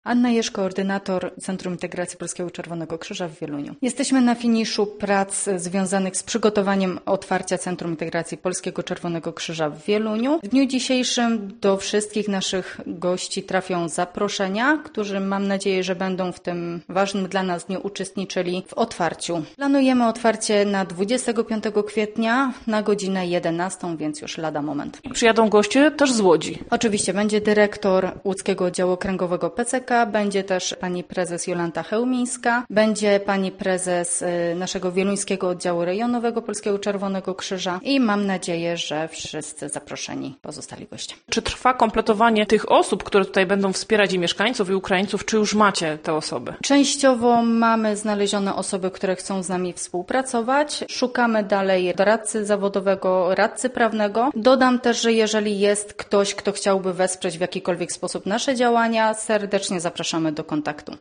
Anna Jerz, koordynator Centrum Integracji Polskiego Czerwonego Krzyża w Wieluniu. Jesteśmy na finiszu prac związanych z przygotowaniem otwarcia Centrum Integracji Polskiego Czerwonego Krzyża w Wieluniu. W dniu dzisiejszym do wszystkich naszych gości trafią zaproszenia, którzy mam nadzieję, że będą w tym ważnym dla nas dniu uczestniczyli w otwarciu. Planujemy otwarcie na 25 kwietnia na godzinę 11, więc już lada moment. Przyjadą goście też z Łodzi. Oczywiście będzie dyrektor Łódzkiego Oddziału Okręgowego PCK, będzie też pani prezes Jolanta Chełmińska, będzie pani prezes naszego wieluńskiego oddziału rejonowego Polskiego Czerwonego Krzyża i mam nadzieję, że wszyscy zaproszeni pozostali goście. Czy trwa kompletowanie tych osób, które tutaj będą wspierać i mieszkańców, i Ukraińców, czy już macie te osoby? Częściowo mamy znalezione osoby, które chcą z nami współpracować. Szukamy dalej doradcy zawodowego, radcy prawnego. Dodam też, że jeżeli jest ktoś, kto chciałby wesprzeć w jakikolwiek sposób nasze działania, serdecznie zapraszamy do kontaktu.